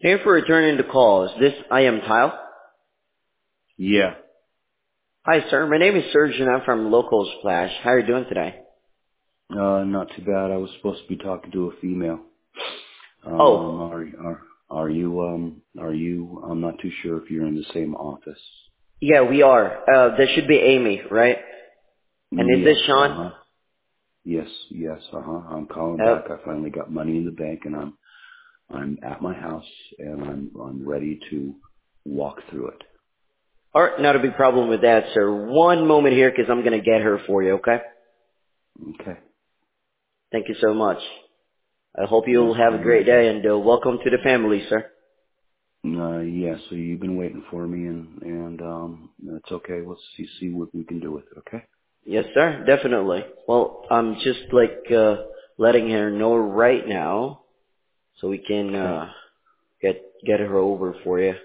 Thank you for returning the call. Is this I am Tile? Yeah. Hi, sir. My name is Serge, and I'm from Local Splash. How are you doing today? Not too bad. I was supposed to be talking to a female. Oh, I'm not too sure if you're in the same office. yeah, we are. There should be Amy, right? And is Yes, this Sean? yes, I'm calling Uh, back. I finally got money in the bank and I'm at my house and I'm ready to walk through it. all right, not a big problem with that, sir. One moment here, because I'm going to get her for you, okay? Okay. Thank you so much. I hope you'll Yes, have a I'm great ready. day, and welcome to the family, sir. Yeah, so you've been waiting for me and it's okay. Let's see what we can do with it, okay? Yes, sir, definitely. Well, I'm just letting her know right now, so we can Okay. get her over for you.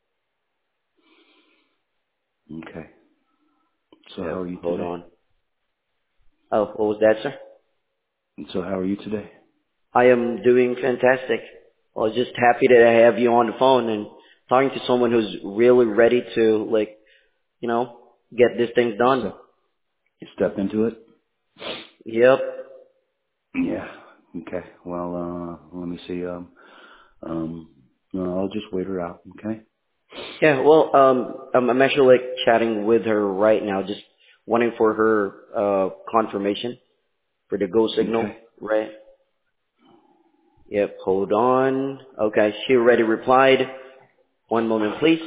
Okay. So Yeah, how are you hold today? on. Oh, what was that, sir? So how are you today? I am doing fantastic. Well, just happy that I have you on the phone and talking to someone who's really ready to, get this thing done. Step step into it? Yep. Yeah. Okay. Well, let me see. No, I'll just wait her out. Okay. Yeah, well, I'm actually chatting with her right now, just wanting for her, confirmation for the go signal, Okay. right? Yep, hold on. Okay, she already replied. One moment, please.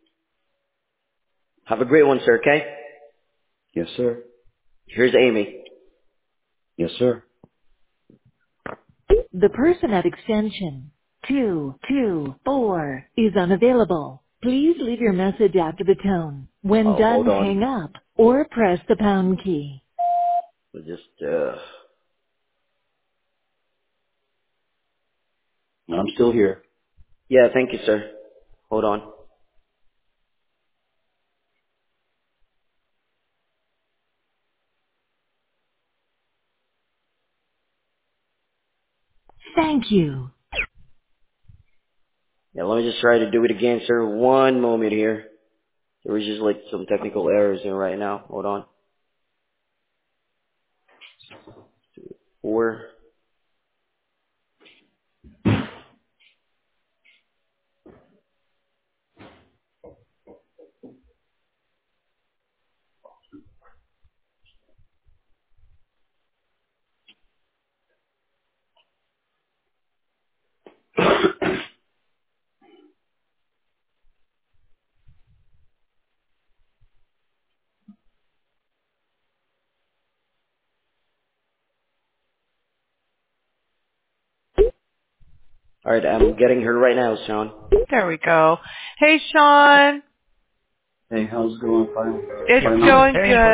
Have a great one, sir, okay? Yes, sir. Here's Amy. Yes, sir. The person at extension 224 is unavailable. Please leave your message after the tone. When Oh, done, hold on. hang up or press the pound key. We'll just, I'm still here. yeah, thank you, sir. Hold on. Thank you. Yeah, let me just try to do it again, sir. One moment here. There was just some technical errors in right now. Hold on. Four. All right, I'm getting her right now, Sean. There we go. Hey, Sean. Hey, how's it going? It's Finally. going good.